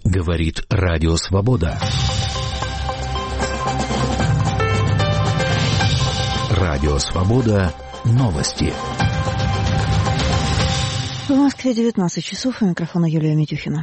Говорит Радио Свобода. Радио Свобода. Новости. В Москве 19 часов. У микрофона Юлия Митюхина.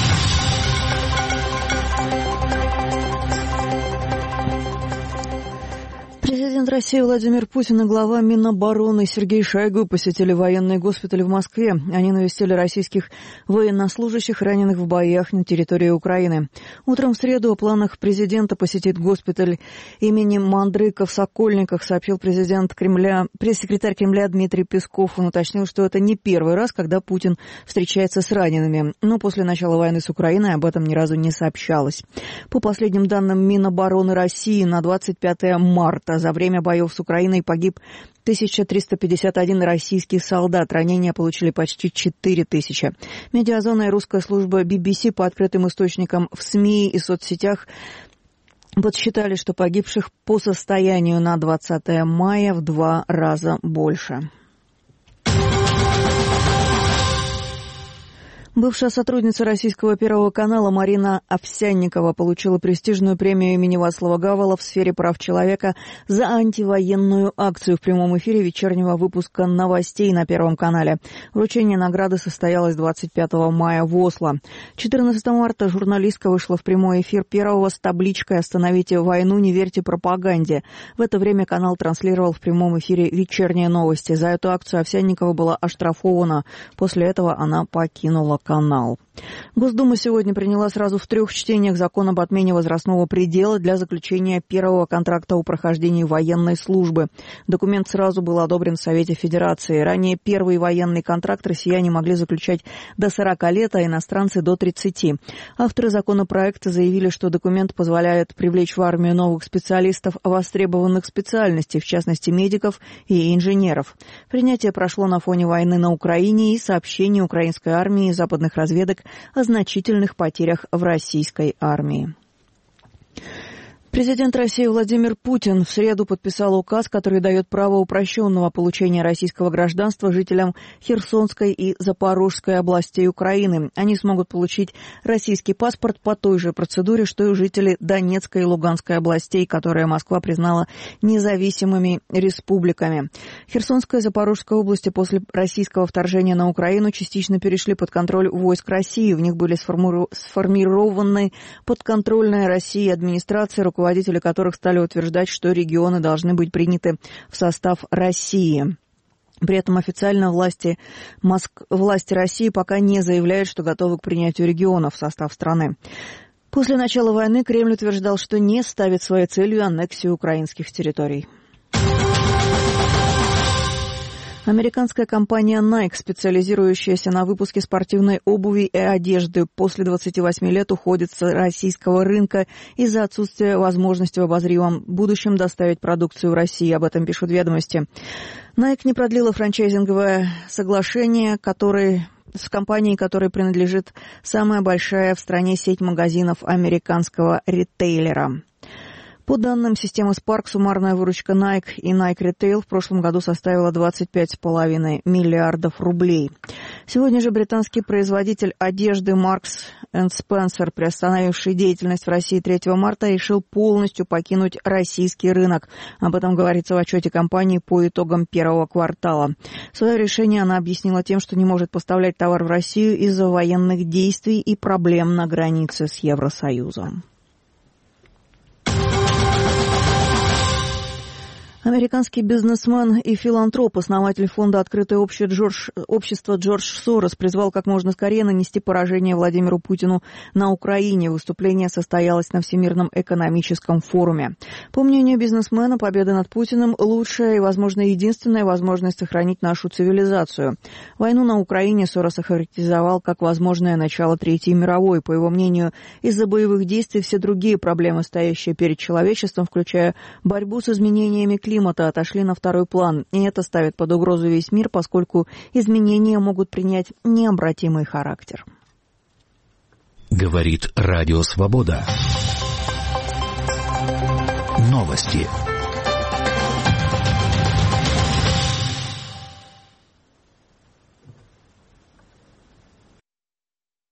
Президент России Владимир Путин и глава Минобороны Сергей Шойгу посетили военный госпиталь в Москве. Они навестили российских военнослужащих, раненых в боях на территории Украины. Утром в среду о планах президента посетить госпиталь имени Мандрыка в Сокольниках сообщил пресс-секретарь Кремля Дмитрий Песков. Он уточнил, что это не первый раз, когда Путин встречается с ранеными. Но после начала войны с Украиной об этом ни разу не сообщалось. По последним данным Минобороны России, на 25 марта за время боев с Украиной погиб 1351 российский солдат. Ранения получили почти 4000. Медиазона и русская служба BBC по открытым источникам в СМИ и соцсетях подсчитали, что погибших по состоянию на 20 мая в 2 раза больше. Бывшая сотрудница российского Первого канала Марина Овсянникова получила престижную премию имени Вацлава Гавела в сфере прав человека за антивоенную акцию в прямом эфире вечернего выпуска новостей на Первом канале. Вручение награды состоялось 25 мая в Осло. 14 марта журналистка вышла в прямой эфир Первого с табличкой «Остановите войну, не верьте пропаганде». В это время канал транслировал в прямом эфире вечерние новости. За эту акцию Овсянникова была оштрафована. После этого она покинула канал. Госдума сегодня приняла сразу в 3 чтениях закон об отмене возрастного предела для заключения первого контракта о прохождении военной службы. Документ сразу был одобрен в Совете Федерации. Ранее первый военный контракт россияне могли заключать до 40 лет, а иностранцы до 30. Авторы законопроекта заявили, что документ позволяет привлечь в армию новых специалистов востребованных специальностей, в частности медиков и инженеров. Принятие прошло на фоне войны на Украине и сообщений украинской армии и западных разведок о значительных потерях в российской армии. Президент России Владимир Путин в среду подписал указ, который дает право упрощенного получения российского гражданства жителям Херсонской и Запорожской областей Украины. Они смогут получить российский паспорт по той же процедуре, что и жители Донецкой и Луганской областей, которые Москва признала независимыми республиками. Херсонская и Запорожская области после российского вторжения на Украину частично перешли под контроль войск России. В них были сформированы подконтрольная России администрация, руководители которых стали утверждать, что регионы должны быть приняты в состав России. При этом официально власти России пока не заявляют, что готовы к принятию регионов в состав страны. После начала войны Кремль утверждал, что не ставит своей целью аннексию украинских территорий. Американская компания Nike, специализирующаяся на выпуске спортивной обуви и одежды, после 28 лет уходит с российского рынка из-за отсутствия возможности в обозримом будущем доставить продукцию в Россию. Об этом пишут «Ведомости». Nike не продлила франчайзинговое соглашение, с компанией, которой принадлежит самая большая в стране сеть магазинов американского ритейлера. По данным системы Spark, суммарная выручка Nike и Nike Retail в прошлом году составила 25,5 миллиардов рублей. Сегодня же британский производитель одежды Marks & Spencer, приостановивший деятельность в России 3 марта, решил полностью покинуть российский рынок. Об этом говорится в отчете компании по итогам первого квартала. Свое решение она объяснила тем, что не может поставлять товар в Россию из-за военных действий и проблем на границе с Евросоюзом. Американский бизнесмен и филантроп, основатель фонда «Открытое общество» Джордж Сорос призвал как можно скорее нанести поражение Владимиру Путину на Украине. Выступление состоялось на Всемирном экономическом форуме. По мнению бизнесмена, победа над Путиным – лучшая и, возможно, единственная возможность сохранить нашу цивилизацию. Войну на Украине Сорос охарактеризовал как возможное начало Третьей мировой. По его мнению, из-за боевых действий все другие проблемы, стоящие перед человечеством, включая борьбу с изменениями климата, отошли на второй план. И это ставит под угрозу весь мир, поскольку изменения могут принять необратимый характер. Говорит Радио Свобода. Новости.